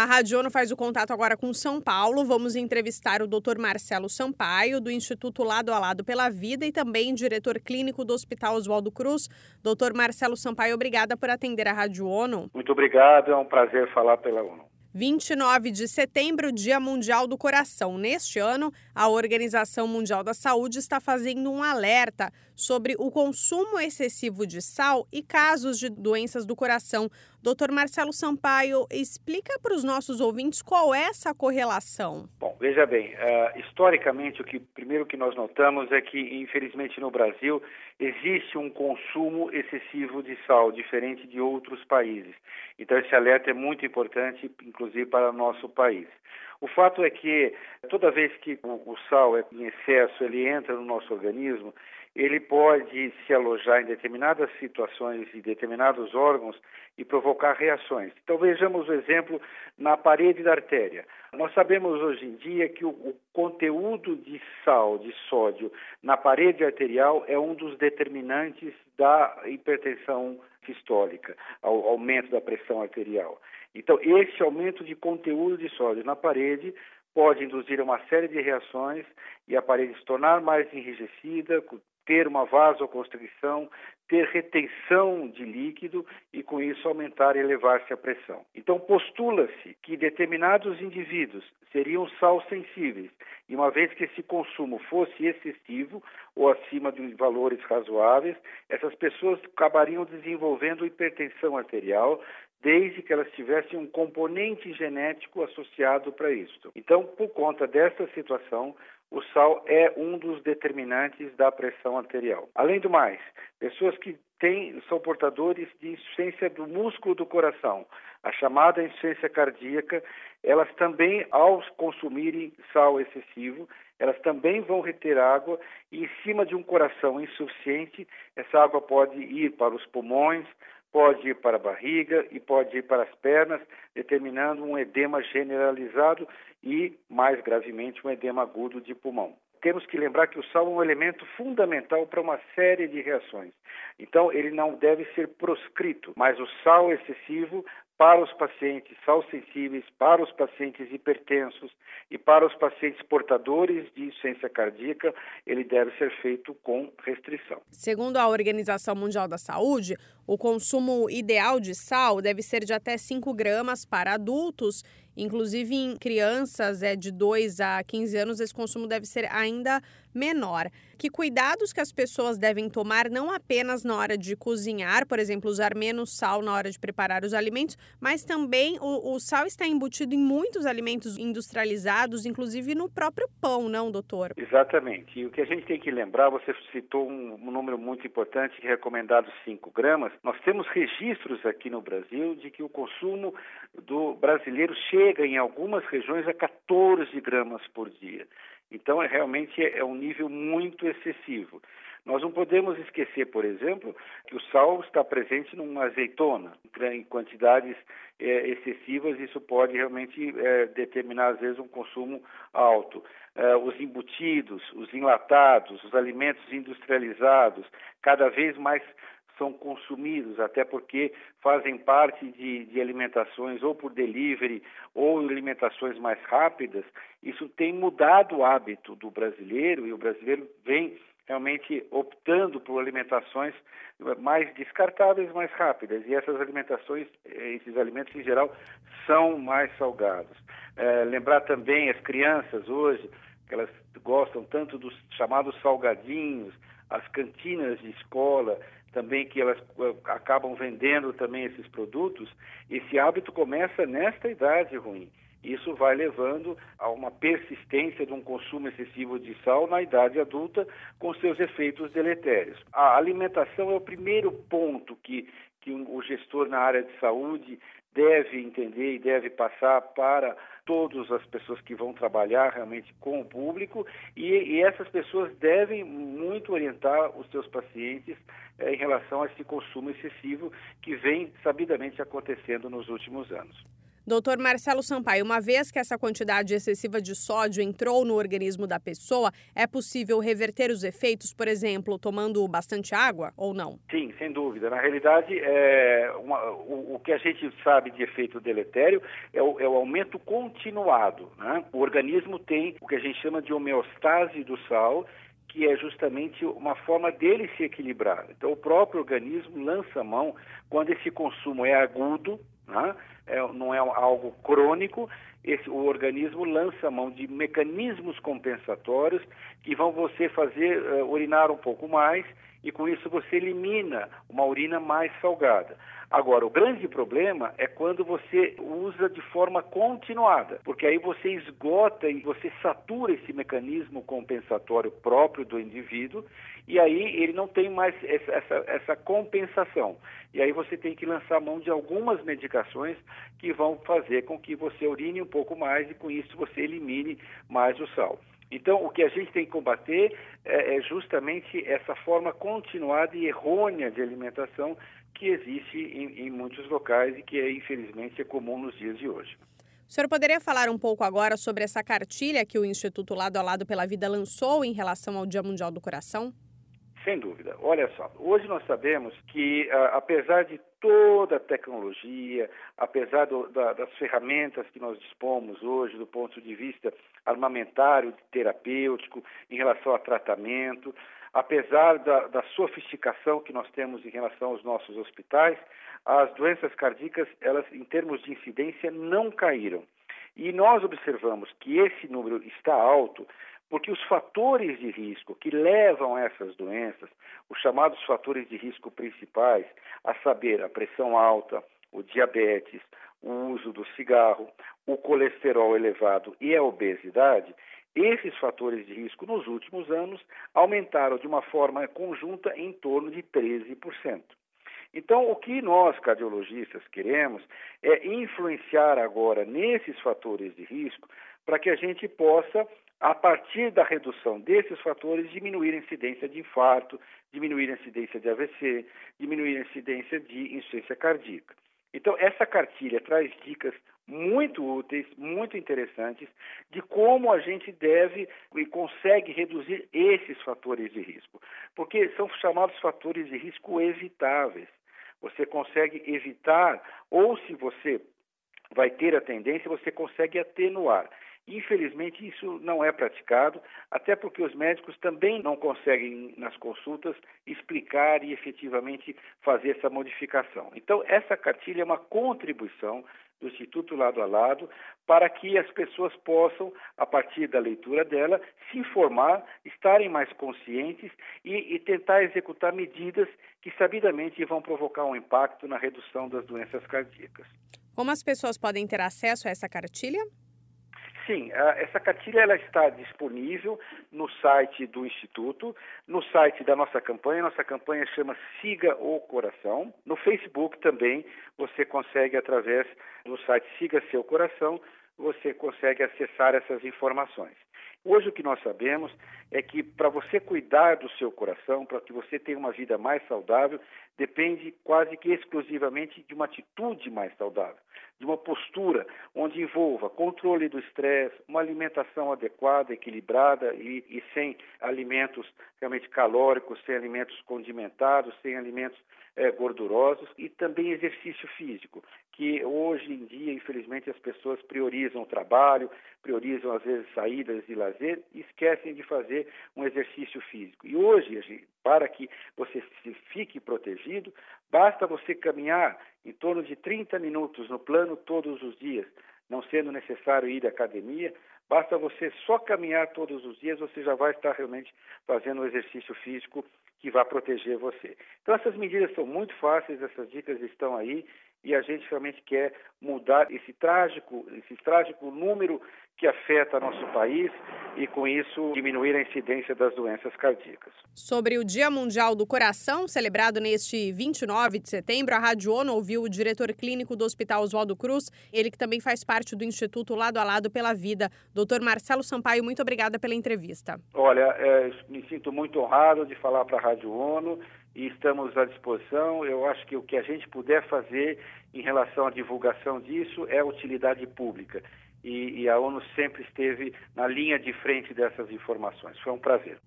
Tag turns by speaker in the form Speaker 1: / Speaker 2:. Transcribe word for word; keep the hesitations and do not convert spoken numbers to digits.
Speaker 1: A Rádio ONU faz o contato agora com São Paulo. Vamos entrevistar o doutor Marcelo Sampaio, do Instituto Lado a Lado pela Vida e também diretor clínico do Hospital Oswaldo Cruz. doutor Marcelo Sampaio, obrigada por atender a Rádio ONU.
Speaker 2: Muito obrigado, é um prazer falar pela ONU.
Speaker 1: vinte e nove de setembro, Dia Mundial do Coração. Neste ano, a Organização Mundial da Saúde está fazendo um alerta sobre o consumo excessivo de sal e casos de doenças do coração. doutor Marcelo Sampaio, explica para os nossos ouvintes qual é essa correlação.
Speaker 2: Bom, veja bem, uh, historicamente, o que primeiro que nós notamos é que, infelizmente, no Brasil, existe um consumo excessivo de sal, diferente de outros países. Então, esse alerta é muito importante, inclusive para o nosso país. O fato é que, toda vez que o, o sal é em excesso, ele entra no nosso organismo, ele pode se alojar em determinadas situações e determinados órgãos e provocar reações. Então vejamos o exemplo na parede da artéria. Nós sabemos hoje em dia que o, o conteúdo de sal, de sódio, na parede arterial é um dos determinantes da hipertensão sistólica, ao aumento da pressão arterial. Então esse aumento de conteúdo de sódio na parede pode induzir uma série de reações e a parede se tornar mais enrijecida, ter uma vasoconstrição, ter retenção de líquido e, com isso, aumentar e elevar-se a pressão. Então, postula-se que determinados indivíduos seriam sal sensíveis e, uma vez que esse consumo fosse excessivo ou acima de valores razoáveis, essas pessoas acabariam desenvolvendo hipertensão arterial, desde que elas tivessem um componente genético associado para isso. Então, por conta dessa situação, o sal é um dos determinantes da pressão arterial. Além do mais, pessoas que têm, são portadores de insuficiência do músculo do coração, a chamada insuficiência cardíaca, elas também, ao consumirem sal excessivo, elas também vão reter água e, em cima de um coração insuficiente, essa água pode ir para os pulmões, pode ir para a barriga e pode ir para as pernas, determinando um edema generalizado e, mais gravemente, um edema agudo de pulmão. Temos que lembrar que o sal é um elemento fundamental para uma série de reações. Então, ele não deve ser proscrito, mas o sal excessivo para os pacientes sal sensíveis, para os pacientes hipertensos e para os pacientes portadores de insuficiência cardíaca, ele deve ser feito com restrição.
Speaker 1: Segundo a Organização Mundial da Saúde, o consumo ideal de sal deve ser de até cinco gramas para adultos. Inclusive, em crianças é, de dois a quinze anos, esse consumo deve ser ainda menor. Que cuidados que as pessoas devem tomar, não apenas na hora de cozinhar, por exemplo, usar menos sal na hora de preparar os alimentos, mas também o, o sal está embutido em muitos alimentos industrializados, inclusive no próprio pão, não, doutor?
Speaker 2: Exatamente. E o que a gente tem que lembrar, você citou um, um número muito importante, que é recomendado cinco gramas. Nós temos registros aqui no Brasil de que o consumo do brasileiro chega em algumas regiões a catorze gramas por dia. Então, é, realmente é um nível muito excessivo. Nós não podemos esquecer, por exemplo, que o sal está presente numa azeitona em quantidades é, excessivas. Isso pode realmente é, determinar, às vezes, um consumo alto. É, os embutidos, os enlatados, os alimentos industrializados, cada vez mais são consumidos, até porque fazem parte de, de alimentações ou por delivery ou alimentações mais rápidas. Isso tem mudado o hábito do brasileiro e o brasileiro vem realmente optando por alimentações mais descartáveis, mais rápidas. E essas alimentações, esses alimentos em geral, são mais salgados. É, lembrar também as crianças hoje, que elas gostam tanto dos chamados salgadinhos, as cantinas de escola, também que elas acabam vendendo também esses produtos. Esse hábito começa nesta idade ruim. Isso vai levando a uma persistência de um consumo excessivo de sal na idade adulta, com seus efeitos deletérios. A alimentação é o primeiro ponto que, que o gestor na área de saúde deve entender e deve passar para todas as pessoas que vão trabalhar realmente com o público, e, e essas pessoas devem muito orientar os seus pacientes eh, em relação a esse consumo excessivo que vem sabidamente acontecendo nos últimos anos.
Speaker 1: Doutor Marcelo Sampaio, uma vez que essa quantidade excessiva de sódio entrou no organismo da pessoa, é possível reverter os efeitos, por exemplo, tomando bastante água ou não?
Speaker 2: Sim, sem dúvida. Na realidade, é uma, o, o que a gente sabe de efeito deletério é o, é o aumento continuado, né? O organismo tem o que a gente chama de homeostase do sal, que é justamente uma forma dele se equilibrar. Então, o próprio organismo lança mão quando esse consumo é agudo, né? É, não é algo crônico, esse, o organismo lança mão de mecanismos compensatórios que vão você fazer uh, urinar um pouco mais e com isso você elimina uma urina mais salgada. Agora, o grande problema é quando você usa de forma continuada, porque aí você esgota e você satura esse mecanismo compensatório próprio do indivíduo e aí ele não tem mais essa, essa, essa compensação. E aí você tem que lançar mão de algumas medicações que vão fazer com que você urine um pouco mais e com isso você elimine mais o sal. Então, o que a gente tem que combater é, é justamente essa forma continuada e errônea de alimentação que existe em, em muitos locais e que, é, infelizmente, é comum nos dias de hoje.
Speaker 1: O senhor poderia falar um pouco agora sobre essa cartilha que o Instituto Lado a Lado pela Vida lançou em relação ao Dia Mundial do Coração?
Speaker 2: Sem dúvida. Olha só, hoje nós sabemos que, uh, apesar de toda a tecnologia, apesar do, da, das ferramentas que nós dispomos hoje do ponto de vista armamentário, terapêutico, em relação a tratamento, apesar da, da sofisticação que nós temos em relação aos nossos hospitais, as doenças cardíacas, elas, em termos de incidência, não caíram. E nós observamos que esse número está alto porque os fatores de risco que levam a essas doenças, os chamados fatores de risco principais, a saber, a pressão alta, o diabetes, o uso do cigarro, o colesterol elevado e a obesidade, esses fatores de risco nos últimos anos aumentaram de uma forma conjunta em torno de treze por cento. Então, o que nós, cardiologistas, queremos é influenciar agora nesses fatores de risco para que a gente possa, a partir da redução desses fatores, diminuir a incidência de infarto, diminuir a incidência de A V C, diminuir a incidência de insuficiência cardíaca. Então, essa cartilha traz dicas muito úteis, muito interessantes, de como a gente deve e consegue reduzir esses fatores de risco. Porque são chamados fatores de risco evitáveis. Você consegue evitar, ou se você vai ter a tendência, você consegue atenuar. Infelizmente, isso não é praticado, até porque os médicos também não conseguem, nas consultas, explicar e efetivamente fazer essa modificação. Então, essa cartilha é uma contribuição do Instituto Lado a Lado para que as pessoas possam, a partir da leitura dela, se informar, estarem mais conscientes e, e tentar executar medidas que sabidamente vão provocar um impacto na redução das doenças cardíacas.
Speaker 1: Como as pessoas podem ter acesso a essa cartilha?
Speaker 2: Sim, essa cartilha ela está disponível no site do Instituto, no site da nossa campanha. Nossa campanha chama Siga o Coração. No Facebook também você consegue, através do site Siga Seu Coração, você consegue acessar essas informações. Hoje o que nós sabemos é que para você cuidar do seu coração, para que você tenha uma vida mais saudável, depende quase que exclusivamente de uma atitude mais saudável, de uma postura onde envolva controle do estresse, uma alimentação adequada, equilibrada e, e sem alimentos realmente calóricos, sem alimentos condimentados, sem alimentos é, gordurosos e também exercício físico, que hoje em dia, infelizmente, as pessoas priorizam o trabalho, priorizam às vezes saídas de lazer e esquecem de fazer um exercício físico. E hoje, para que você se fique protegido, basta você caminhar em torno de trinta minutos no plano todos os dias, não sendo necessário ir à academia, basta você só caminhar todos os dias, você já vai estar realmente fazendo um exercício físico que vai proteger você. Então essas medidas são muito fáceis, essas dicas estão aí e a gente realmente quer mudar esse trágico, esse trágico número que afeta nosso país e, com isso, diminuir a incidência das doenças cardíacas.
Speaker 1: Sobre o Dia Mundial do Coração, celebrado neste vinte e nove de setembro, a Rádio ONU ouviu o diretor clínico do Hospital Oswaldo Cruz, ele que também faz parte do Instituto Lado a Lado pela Vida. doutor Marcelo Sampaio, muito obrigada pela entrevista.
Speaker 2: Olha, é, me sinto muito honrado de falar para a Rádio ONU e estamos à disposição. Eu acho que o que a gente puder fazer em relação à divulgação disso é utilidade pública. E, e a ONU sempre esteve na linha de frente dessas informações. Foi um prazer.